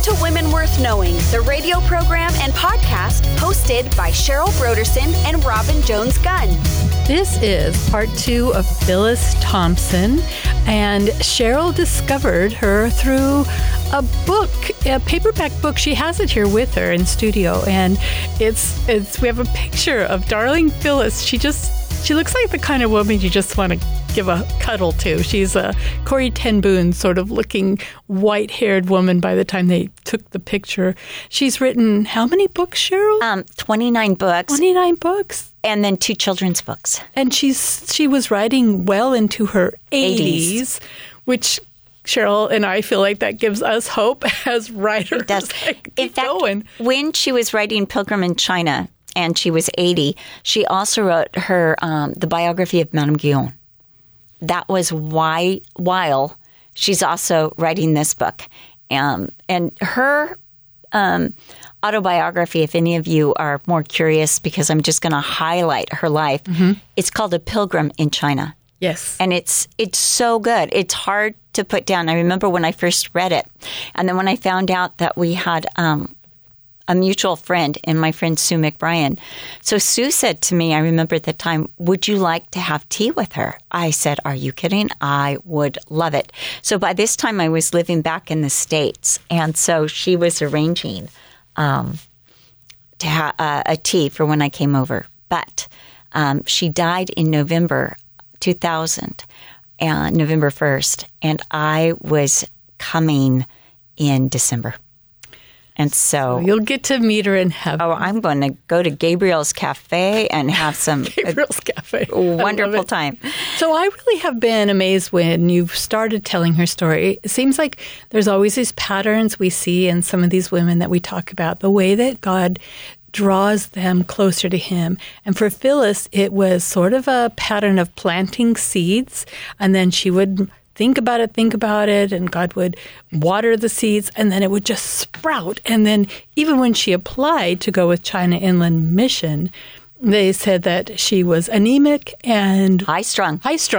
to Women Worth Knowing, the radio program and podcast hosted by Cheryl Broderson and Robin Jones-Gunn. This is part 2 of Phyllis Thompson, and Cheryl discovered her through a book, a paperback book. She has it here with her in studio, and it's we have a picture of darling Phyllis. She looks like the kind of woman you just want to give a cuddle to. She's a Corrie ten Boom sort of looking white-haired woman by the time they took the picture. She's written how many books, Cheryl? 29 books. 29 books. And then 2 children's books. And she was writing well into her 80s, which Cheryl and I feel like that gives us hope as writers. It does. In fact, when she was writing Pilgrim in China and she was 80, she also wrote her the biography of Madame Guyon. That was while she's also writing this book. And her autobiography, if any of you are more curious, because I'm just going to highlight her life, it's called A Pilgrim in China. Yes. And it's so good. It's hard to put down. I remember when I first read it. And then when I found out that we had a mutual friend and my friend Sue McBrien. So Sue said to me, I remember at the time, would you like to have tea with her? I said, are you kidding? I would love it. So by this time I was living back in the States. And so she was arranging to have a tea for when I came over. But she died in November 2000, November 1st. And I was coming in December. And so you'll get to meet her in heaven. Oh, I'm going to go to Gabriel's Cafe and have some Gabriel's Cafe. Wonderful time. So I really have been amazed when you've started telling her story. It seems like there's always these patterns we see in some of these women that we talk about, the way that God draws them closer to him. And for Phyllis, it was sort of a pattern of planting seeds, and then she would think about it, and God would water the seeds, and then it would just sprout. And then even when she applied to go with China Inland Mission, they said that she was anemic and high-strung.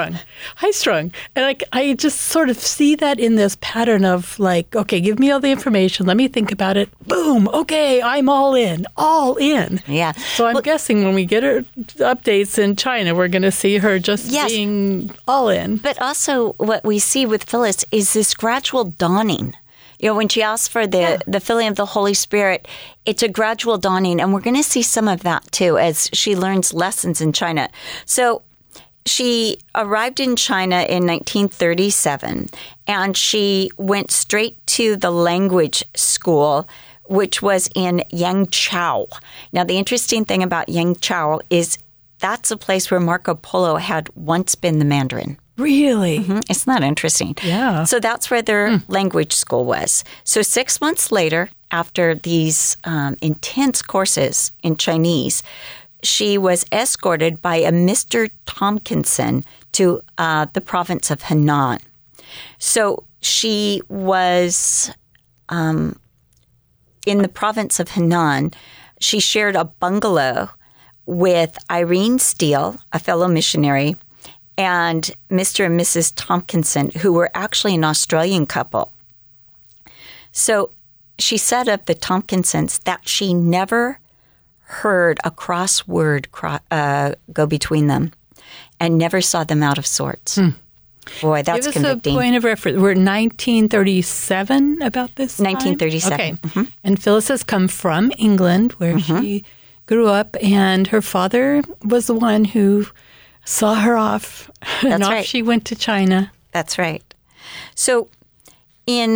And I just sort of see that in this pattern of like, okay, give me all the information. Let me think about it. Boom. Okay, I'm all in. Yeah. So I'm guessing when we get her updates in China, we're going to see her just being all in. But also what we see with Phyllis is this gradual dawning. You know, when she asks for the filling of the Holy Spirit, it's a gradual dawning. And we're going to see some of that, too, as she learns lessons in China. So she arrived in China in 1937, and she went straight to the language school, which was in Yangzhou. Now, the interesting thing about Yangzhou is that's a place where Marco Polo had once been the Mandarin. Really? Mm-hmm. Isn't that interesting? Yeah. So that's where their language school was. So 6 months later, after these intense courses in Chinese, she was escorted by a Mr. Tompkinson to the province of Henan. So she was in the province of Henan. She shared a bungalow with Irene Steele, a fellow missionary, and Mr. and Mrs. Tompkinson, who were actually an Australian couple. So she said of the Tompkinsons that she never heard a crossword go between them and never saw them out of sorts. Boy, that's convicting. Give us a point of reference. We're 1937 about this time? 1937. Okay. Mm-hmm. And Phyllis has come from England, where she grew up, and her father was the one who saw her off, and off she went to China. That's right. So in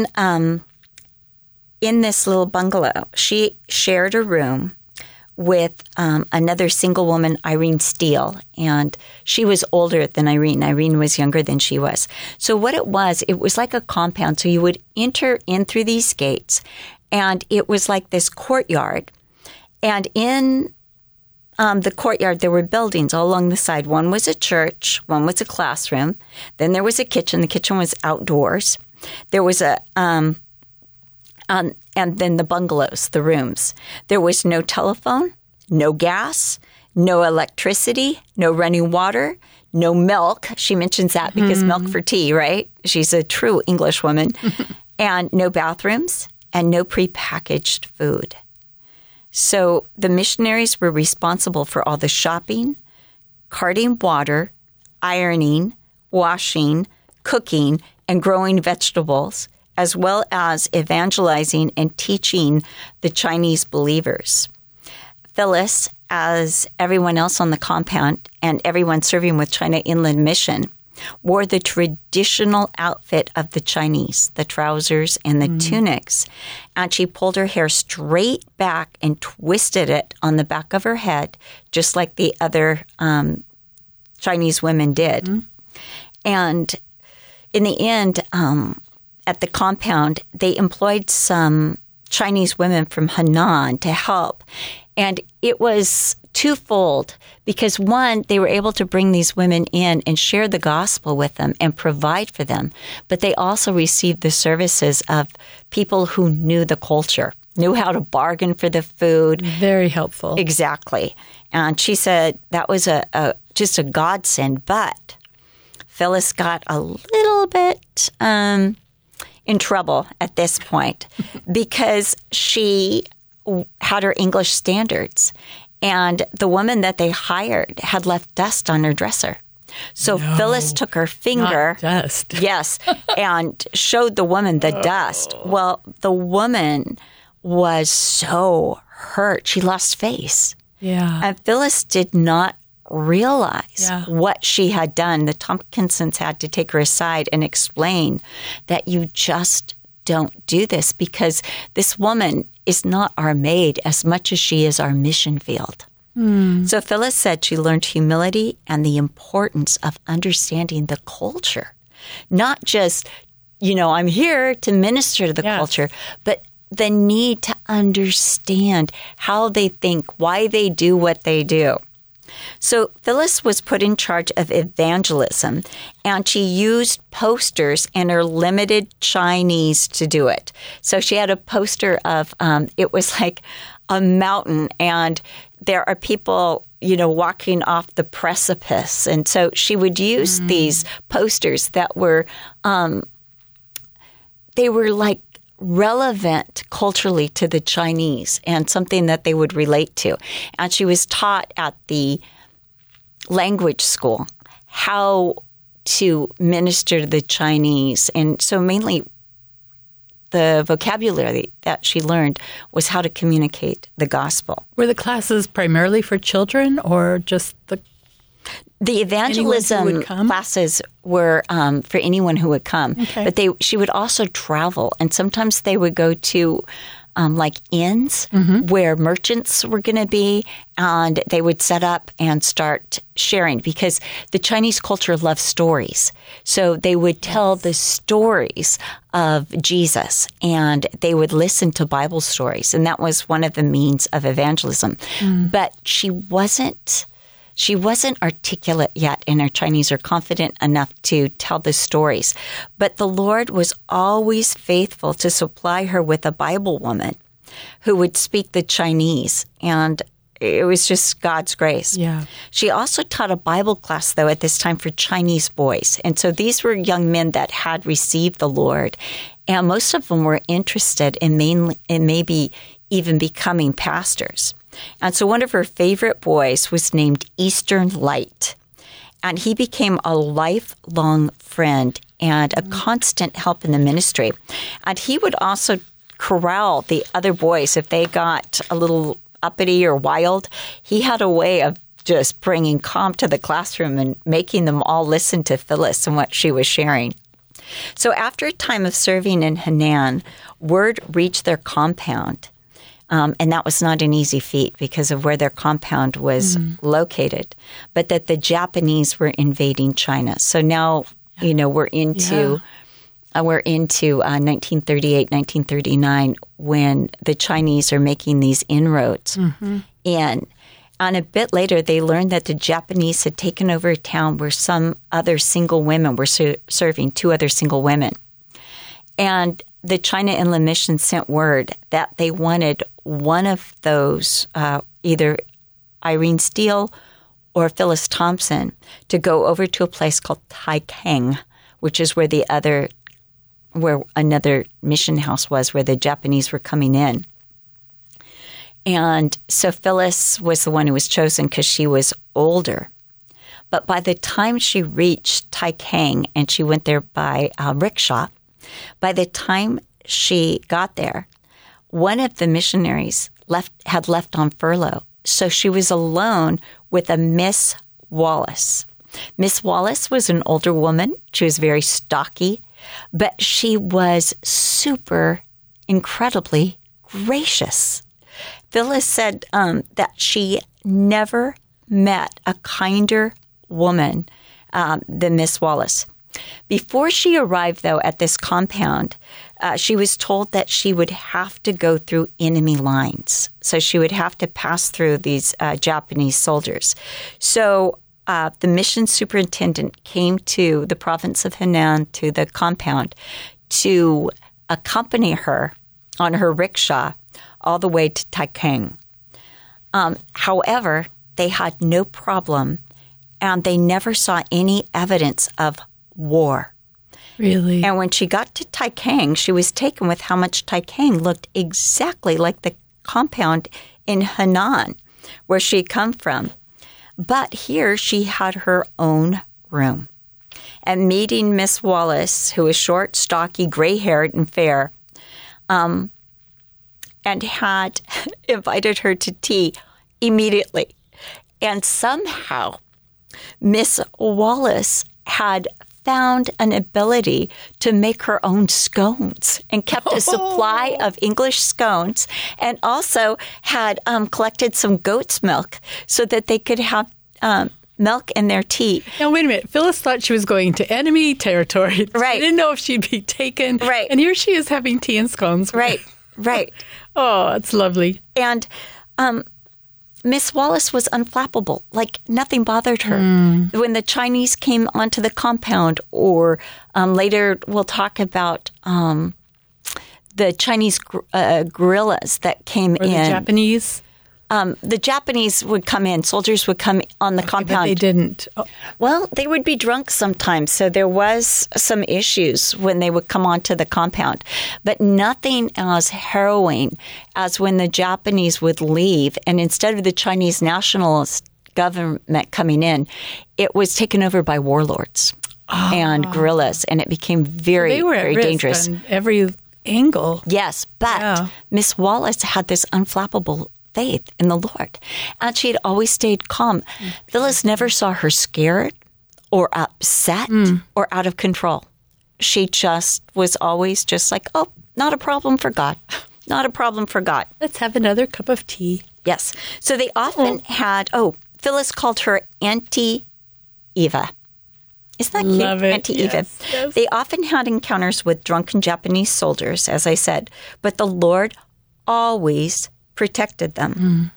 this little bungalow, she shared a room with another single woman, Irene Steele, and she was older than Irene. Irene was younger than she was. So what it was like a compound. So you would enter in through these gates, and it was like this courtyard. And in the courtyard, there were buildings all along the side. One was a church, one was a classroom. Then there was a kitchen. The kitchen was outdoors. There was and then the bungalows, the rooms. There was no telephone, no gas, no electricity, no running water, no milk. She mentions that because milk for tea, right? She's a true English woman. And no bathrooms and no prepackaged food. So the missionaries were responsible for all the shopping, carting water, ironing, washing, cooking, and growing vegetables, as well as evangelizing and teaching the Chinese believers. Phyllis, as everyone else on the compound and everyone serving with China Inland Mission, wore the traditional outfit of the Chinese, the trousers and the tunics. And she pulled her hair straight back and twisted it on the back of her head, just like the other Chinese women did. And in the end, at the compound, they employed some Chinese women from Henan to help. And it was twofold because, one, they were able to bring these women in and share the gospel with them and provide for them. But they also received the services of people who knew the culture, knew how to bargain for the food. Very helpful. Exactly. And she said that was just a godsend. But Phyllis got a little bit in trouble at this point because she had her English standards, and the woman that they hired had left dust on her dresser. So Phyllis took her finger, Not dust. yes, and showed the woman the dust. Well, the woman was so hurt; she lost face. Yeah. And Phyllis did not realize what she had done. The Tompkinsons had to take her aside and explain that you just don't do this because this woman is not our maid as much as she is our mission field. So Phyllis said she learned humility and the importance of understanding the culture. Not just, I'm here to minister to the culture, but the need to understand how they think, why they do what they do. So Phyllis was put in charge of evangelism, and she used posters and her limited Chinese to do it. So she had a poster of, it was like a mountain, and there are people, walking off the precipice. And so she would use these posters that were, they were like relevant culturally to the Chinese and something that they would relate to. And she was taught at the language school how to minister to the Chinese. And so mainly the vocabulary that she learned was how to communicate the gospel. Were the classes primarily for children or just the evangelism classes were for anyone who would come, but she would also travel, and sometimes they would go to like inns where merchants were going to be, and they would set up and start sharing because the Chinese culture loves stories. So they would tell the stories of Jesus, and they would listen to Bible stories, and that was one of the means of evangelism. But she wasn't articulate yet in her Chinese or confident enough to tell the stories. But the Lord was always faithful to supply her with a Bible woman who would speak the Chinese. And it was just God's grace. Yeah. She also taught a Bible class, though, at this time for Chinese boys. And so these were young men that had received the Lord. And most of them were interested in maybe even becoming pastors. And so one of her favorite boys was named Eastern Light. And he became a lifelong friend and a constant help in the ministry. And he would also corral the other boys if they got a little uppity or wild. He had a way of just bringing calm to the classroom and making them all listen to Phyllis and what she was sharing. So after a time of serving in Henan, word reached their compound. And that was not an easy feat because of where their compound was located, but that the Japanese were invading China. So now, we're into 1938, 1939, when the Chinese are making these inroads in. And a bit later, they learned that the Japanese had taken over a town where some other single women were serving, 2 other single women. And the China Inland Mission sent word that they wanted one of those, either Irene Steele or Phyllis Thompson, to go over to a place called Taikang, which is where the other where another mission house was, where the Japanese were coming in. And so Phyllis was the one who was chosen because she was older. But by the time she reached Taikang, and she went there by rickshaw, by the time she got there, one of the missionaries had left on furlough. So she was alone with a Miss Wallace. Miss Wallace was an older woman. She was very stocky, but she was super incredibly gracious. Phyllis said that she never met a kinder woman than Miss Wallace. Before she arrived, though, at this compound, she was told that she would have to go through enemy lines. So she would have to pass through these Japanese soldiers. So the mission superintendent came to the province of Henan, to the compound, to accompany her on her rickshaw all the way to Taikang. However, they had no problem, and they never saw any evidence of war. Really? And when she got to Taikang, she was taken with how much Taikang looked exactly like the compound in Henan, where she had come from. But here she had her own room. And meeting Miss Wallace, who was short, stocky, gray-haired, and fair, and had invited her to tea immediately. And somehow Miss Wallace had found an ability to make her own scones and kept a supply of English scones, and also had collected some goat's milk so that they could have milk in their tea. Now, wait a minute. Phyllis thought she was going to enemy territory. Right. She didn't know if she'd be taken. Right. And here she is having tea and scones. Right, right. Oh, it's lovely. And Miss Wallace was unflappable, like nothing bothered her. When the Chinese came onto the compound, or later we'll talk about the Chinese guerrillas that came Or in. the Japanese. The Japanese would come in, soldiers would come on the compound. But they didn't. Oh. Well, they would be drunk sometimes, so there was some issues when they would come onto the compound. But nothing as harrowing as when the Japanese would leave, and instead of the Chinese nationalist government coming in, it was taken over by warlords and guerrillas, and it became very, They were at very risk dangerous. on every angle. Yes, but Miss Wallace had this unflappable faith in the Lord, and she had always stayed calm. Phyllis never saw her scared or upset or out of control. She just was always just like, oh, not a problem for God. Not a problem for God. Let's have another cup of tea. Yes. So they often had, Phyllis called her Auntie Eva. Isn't that cute? Love it. Auntie Eva. Yes. They often had encounters with drunken Japanese soldiers, as I said, but the Lord always protected them.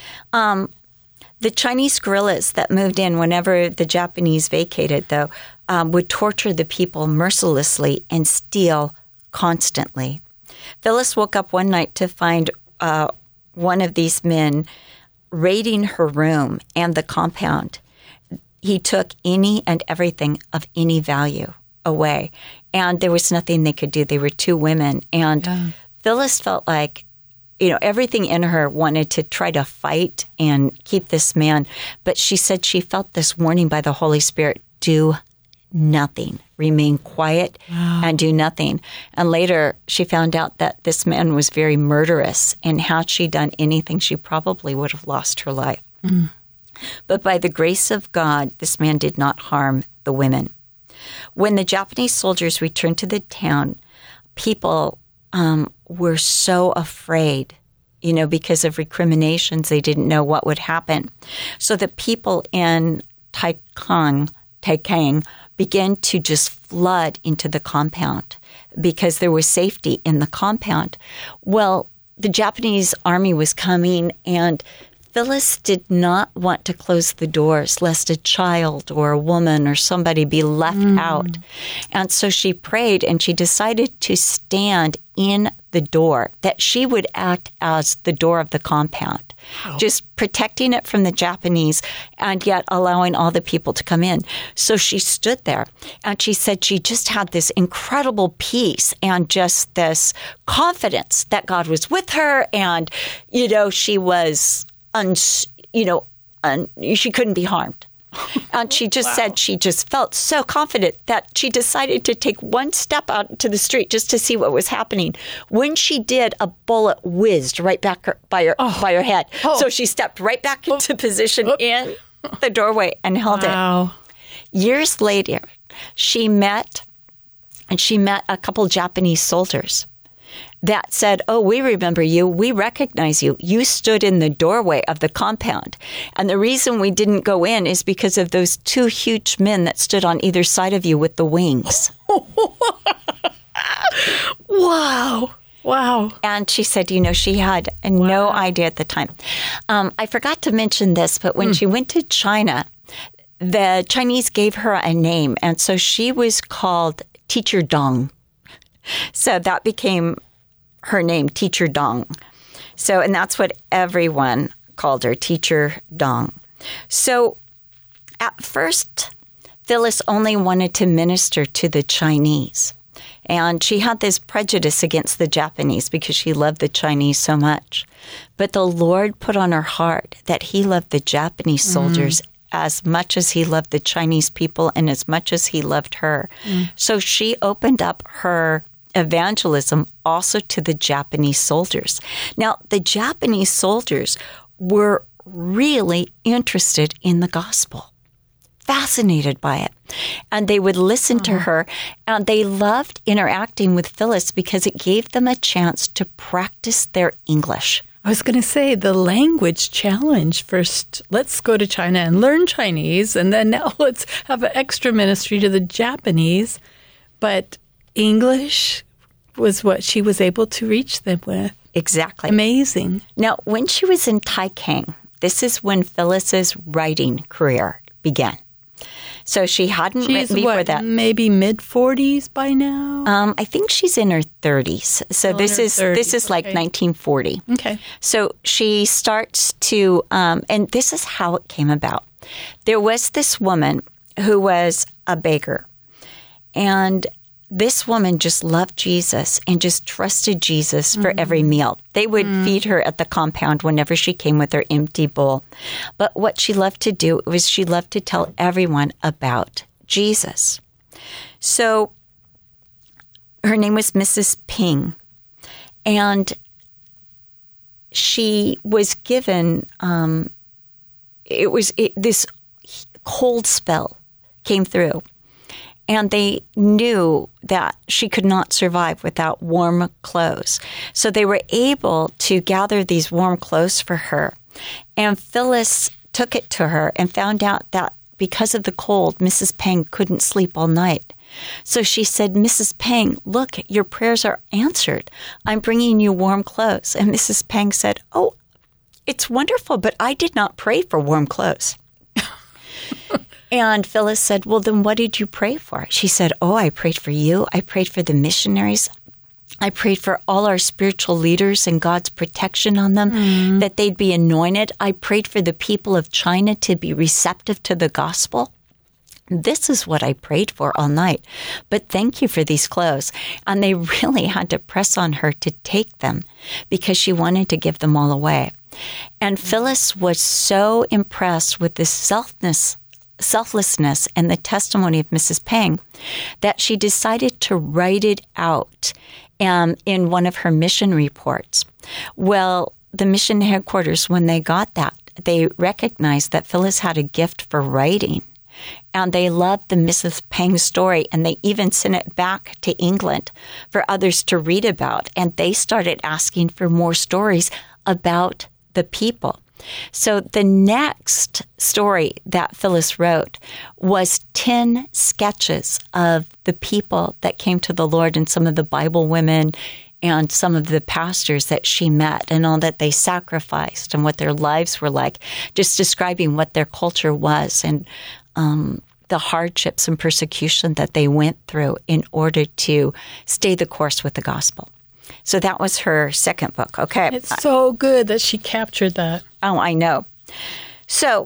The Chinese guerrillas that moved in whenever the Japanese vacated, though, would torture the people mercilessly and steal constantly. Phyllis woke up one night to find one of these men raiding her room and the compound. He took any and everything of any value away, and there was nothing they could do. They were two women, and Phyllis felt like, everything in her wanted to try to fight and keep this man. But she said she felt this warning by the Holy Spirit, do nothing, remain quiet and do nothing. And later she found out that this man was very murderous, and had she done anything, she probably would have lost her life. But by the grace of God, this man did not harm the women. When the Japanese soldiers returned to the town, people were so afraid, because of recriminations. They didn't know what would happen. So the people in Taikang began to just flood into the compound because there was safety in the compound. Well, the Japanese army was coming, and Phyllis did not want to close the doors lest a child or a woman or somebody be left out. And so she prayed, and she decided to stand in the door, that she would act as the door of the compound, just protecting it from the Japanese and yet allowing all the people to come in. So she stood there and she said she just had this incredible peace and just this confidence that God was with her. And, she was, she couldn't be harmed. And she just said she just felt so confident that she decided to take one step out to the street just to see what was happening. When she did, a bullet whizzed right back by her head. So she stepped right back into position in the doorway and held it. Years later, she met a couple Japanese soldiers that said, "Oh, we remember you. We recognize you. You stood in the doorway of the compound. And the reason we didn't go in is because of those two huge men that stood on either side of you with the wings." Wow. And she said, she had no idea at the time. I forgot to mention this, but when she went to China, the Chinese gave her a name. And so she was called Teacher Dong. So that became her name, Teacher Dong. So, and that's what everyone called her, Teacher Dong. So at first, Phyllis only wanted to minister to the Chinese. And she had this prejudice against the Japanese because she loved the Chinese so much. But the Lord put on her heart that he loved the Japanese soldiers as much as he loved the Chinese people and as much as he loved her. So she opened up her evangelism also to the Japanese soldiers. Now, the Japanese soldiers were really interested in the gospel, fascinated by it. And they would listen to her, and they loved interacting with Phyllis because it gave them a chance to practice their English. I was going to say the language challenge. First, let's go to China and learn Chinese, and then now let's have an extra ministry to the Japanese. But English was what she was able to reach them with. Exactly. Amazing. Now, when she was in Taikang, this is when Phyllis's writing career began. So she hadn't written before that. Maybe mid-40s by now? I think she's in her 30s. So this is like 1940. Okay. So she starts to, and this is how it came about. There was this woman who was a baker, and this woman just loved Jesus and just trusted Jesus for every meal. They would feed her at the compound whenever she came with her empty bowl. But what she loved to do was she loved to tell everyone about Jesus. So her name was Mrs. Ping, and she was given, this cold spell came through. And they knew that she could not survive without warm clothes. So they were able to gather these warm clothes for her. And Phyllis took it to her and found out that because of the cold, Mrs. Peng couldn't sleep all night. So she said, "Mrs. Peng, look, your prayers are answered. I'm bringing you warm clothes." And Mrs. Peng said, "Oh, it's wonderful, but I did not pray for warm clothes." And Phyllis said, "Well, then what did you pray for?" She said, "Oh, I prayed for you. I prayed for the missionaries. I prayed for all our spiritual leaders and God's protection on them, that they'd be anointed. I prayed for the people of China to be receptive to the gospel. This is what I prayed for all night. But thank you for these clothes." And they really had to press on her to take them because she wanted to give them all away. And Phyllis was so impressed with this selflessness and the testimony of Mrs. Peng that she decided to write it out in one of her mission reports. Well, the mission headquarters, when they got that, they recognized that Phyllis had a gift for writing, and they loved the Mrs. Peng story, and they even sent it back to England for others to read about, and they started asking for more stories about the people. So the next story that Phyllis wrote was 10 sketches of the people that came to the Lord and some of the Bible women and some of the pastors that she met and all that they sacrificed and what their lives were like, just describing what their culture was and the hardships and persecution that they went through in order to stay the course with the gospel. So that was her second book. Okay. It's so good that she captured that. Oh, I know. So,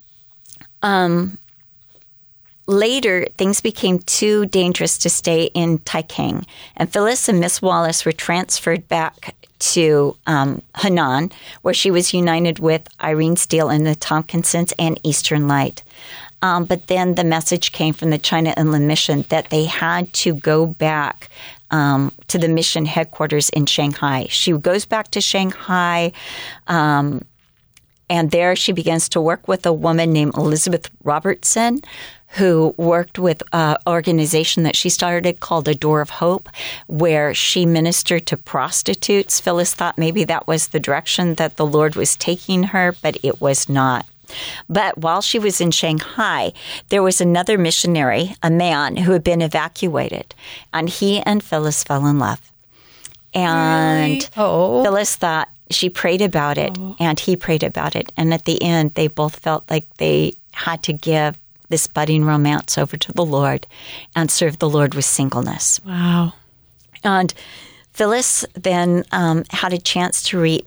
later, things became too dangerous to stay in Taikang, and Phyllis and Miss Wallace were transferred back to Henan, where she was united with Irene Steele and the Tompkinsons and Eastern Light. But then the message came from the China Inland Mission that they had to go back to the mission headquarters in Shanghai. She goes back to Shanghai, and there she begins to work with a woman named Elizabeth Robertson, who worked with an organization that she started called A Door of Hope, where she ministered to prostitutes. Phyllis thought maybe that was the direction that the Lord was taking her, but it was not. But while she was in Shanghai, there was another missionary, a man who had been evacuated, and he and Phyllis fell in love. And Phyllis thought, she prayed about it, and he prayed about it. And at the end, they both felt like they had to give this budding romance over to the Lord and serve the Lord with singleness. Wow. And Phyllis then had a chance to meet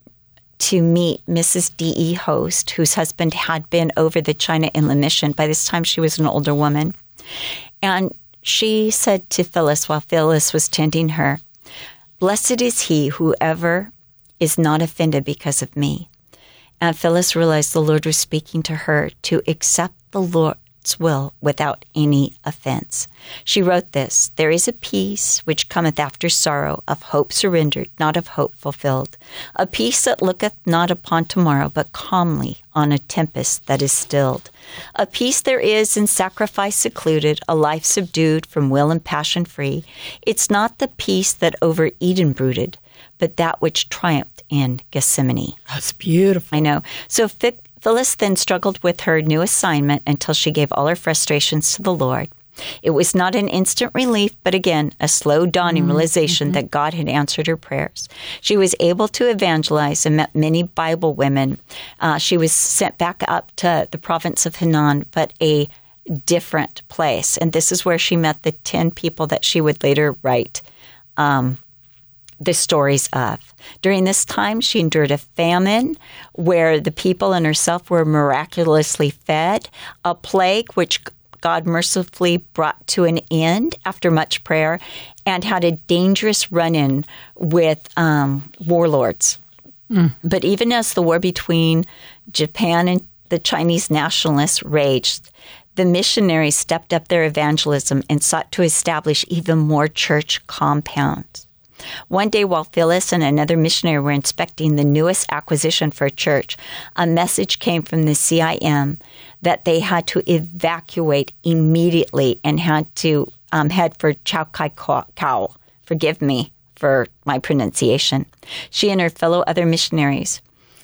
Mrs. D.E. Host, whose husband had been over the China Inland Mission. By this time, she was an older woman. And she said to Phyllis, while Phyllis was tending her, "Blessed is he whoever is not offended because of me." And Phyllis realized the Lord was speaking to her to accept the Lord's will without any offense. She wrote this: "There is a peace which cometh after sorrow, of hope surrendered, not of hope fulfilled. A peace that looketh not upon tomorrow, but calmly on a tempest that is stilled. A peace there is in sacrifice secluded, a life subdued, from will and passion free. It's not the peace that over Eden brooded, but that which triumphed in Gethsemane." That's beautiful. I know. So Phyllis then struggled with her new assignment until she gave all her frustrations to the Lord. It was not an instant relief, but again, a slow dawning realization that God had answered her prayers. She was able to evangelize and met many Bible women. She was sent back up to the province of Henan, but a different place. And this is where she met the 10 people that she would later write the stories of. During this time, she endured a famine where the people and herself were miraculously fed, a plague which God mercifully brought to an end after much prayer, and had a dangerous run-in with warlords. But even as the war between Japan and the Chinese nationalists raged, the missionaries stepped up their evangelism and sought to establish even more church compounds. One day, while Phyllis and another missionary were inspecting the newest acquisition for a church, a message came from the CIM that they had to evacuate immediately and had to head for Chiao Kai Kau. Forgive me for my pronunciation. She and her fellow other missionaries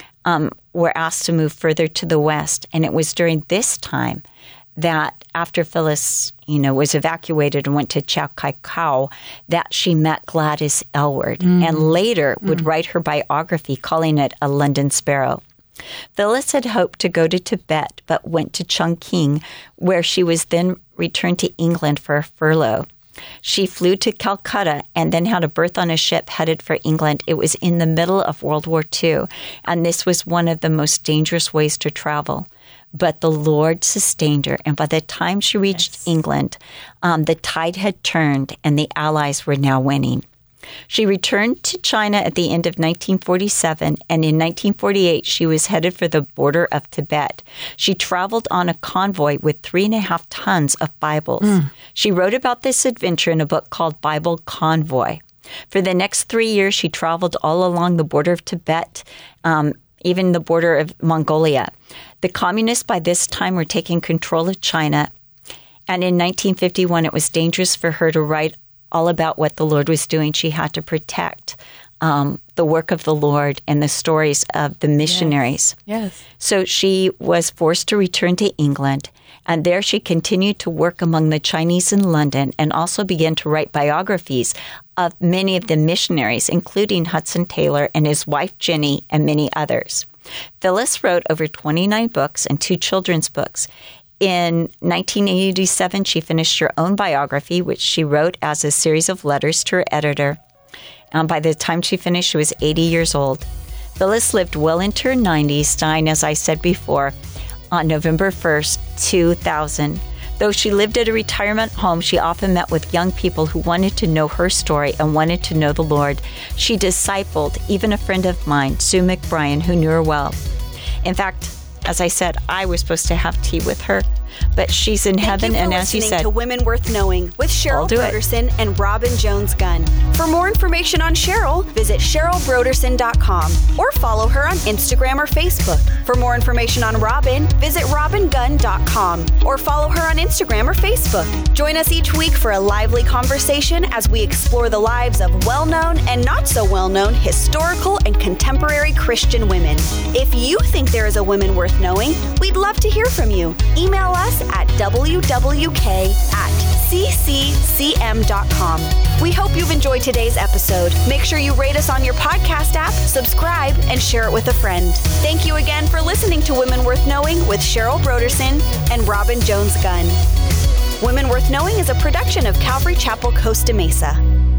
were asked to move further to the west, and it was during this time that after Phyllis, was evacuated and went to Chiao Kai Kau, that she met Gladys Aylward and later would write her biography, calling it A London Sparrow. Phyllis had hoped to go to Tibet, but went to Chongqing, where she was then returned to England for a furlough. She flew to Calcutta and then had a berth on a ship headed for England. It was in the middle of World War II, and this was one of the most dangerous ways to travel. But the Lord sustained her, and by the time she reached England, the tide had turned, and the Allies were now winning. She returned to China at the end of 1947, and in 1948, she was headed for the border of Tibet. She traveled on a convoy with 3.5 tons of Bibles. She wrote about this adventure in a book called Bible Convoy. For the next 3 years, she traveled all along the border of Tibet, even the border of Mongolia. The communists by this time were taking control of China, and in 1951, it was dangerous for her to write all about what the Lord was doing. She had to protect the work of the Lord and the stories of the missionaries. Yes. So she was forced to return to England, and there she continued to work among the Chinese in London and also began to write biographies of many of the missionaries, including Hudson Taylor and his wife Jenny and many others. Phyllis wrote over 29 books and 2 children's books. In 1987, she finished her own biography, which she wrote as a series of letters to her editor. By the time she finished, she was 80 years old. Phyllis lived well into her 90s, dying, as I said before, on November 1st, 2000. Though she lived at a retirement home, she often met with young people who wanted to know her story and wanted to know the Lord. She discipled even a friend of mine, Sue McBrien, who knew her well. In fact, as I said, I was supposed to have tea with her, but she's in heaven, and as you said, to Women Worth Knowing with Cheryl Brodersen and Robin Jones Gunn. For more information on Cheryl, visit CherylBrodersen.com or follow her on Instagram or Facebook. For more information on Robin, visit RobinGunn.com or follow her on Instagram or Facebook. Join us each week for a lively conversation as we explore the lives of well-known and not so well-known historical and contemporary Christian women. If you think there is a woman worth knowing, we'd love to hear from you. Email us at wwk@cccm.com. We hope you've enjoyed today's episode. Make sure you rate us on your podcast app, subscribe, and share it with a friend. Thank you again for listening to Women Worth Knowing with Cheryl Brodersen and Robin Jones Gunn. Women Worth Knowing is a production of Calvary Chapel, Costa Mesa.